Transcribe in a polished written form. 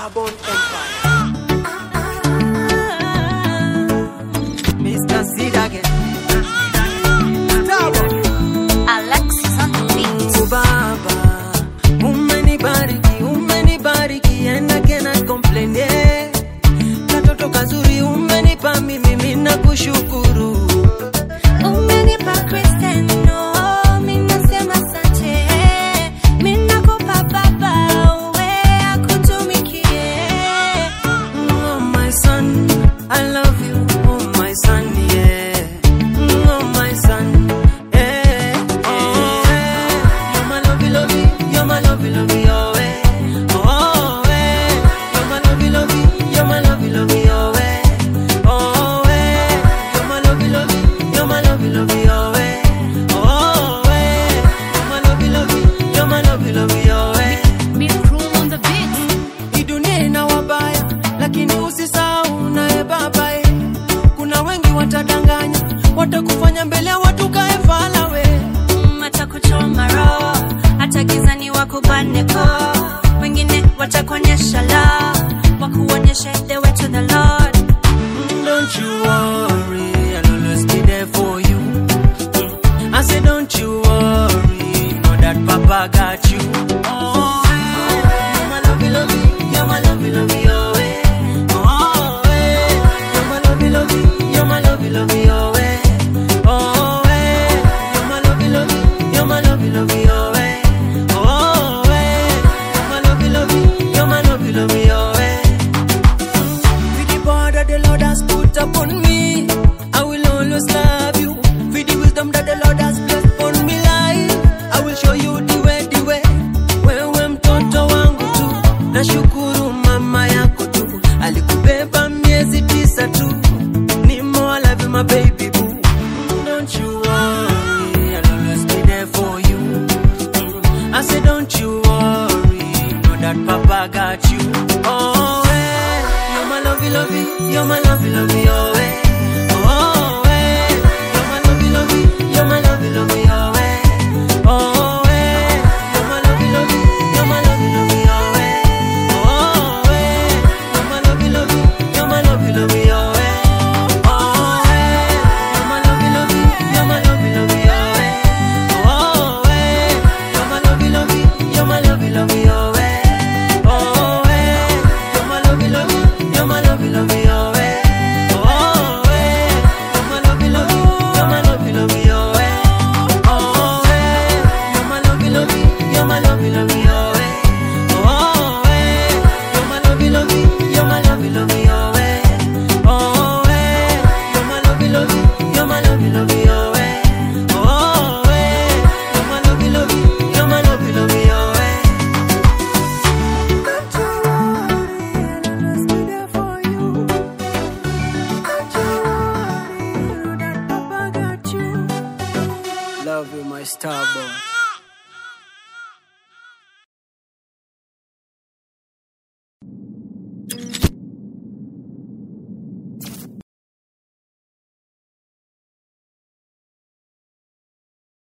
Starbone Empire. Mr. Sid again. Starbone. Alexis on the beat. Baba, umenibariki and I cannot complain. Katoto kazuri umenipa mimi mina kushukuru. Umenipa Cristiano, mina sema asante. Mina kupa baba, uwe akutumikie. Oh my son, I love you. Oh my son, yeah. Oh my son, yeah. Oh yeah. You're my lovey, you're my lovey, oh yeah. Oh yeah. You're my lovey, you're my lovey, oh yeah. Oh yeah. You're my lovey, you're my lovey, oh yeah. Oh yeah. You're my lovey, oh yeah. Be cruel on the beat. Hii dunia ina wabaya, lakini usisahau naye baba. Kuna wengi watadanganya, watakufanya mbele ya watu kae fala we. Watakuchoma roho, hata gizani wakubaneko. Wengine watakuonyesha love, wakuonyeshe the way to the Lord. Don't you worry, I'll always be there for you. I say don't you worry, know that Papa got you. Oh, you're my lovey, you're my lovey, oh yeah. Oh, you're my lovey, you're my lovey, oh yeah. Oh, you're my lovey, you're my lovey, oh yeah. Oh, you're my lovey, you're my lovey, oh yeah. With the power that the Lord has put upon me, I will always love you. With the wisdom that the Lord has blessed upon me life, I will show you the way. Wewe mtoto wangu tu, nashukuru mama yako tu, alikubeba miezi 9 tu. Ni more love you my baby boo. Don't you worry, I'll always be there for you. I say don't you worry, know that Papa got you. Oh, you're my lovey, you're my lovey, oh yeah. Oh, you're my lovey, you're my lovey, oh yeah. Oh, you're my lovey, you're my lovey, oh yeah. Oh, you're my lovey, you're my lovey, oh yeah. Oh, you're my lovey, you're my lovey, oh yeah. Oh, you're my lovey, you're my lovey, oh yeah. Oh, you're my lovey, you're my lovey, oh yeah. Love you, my Starbone.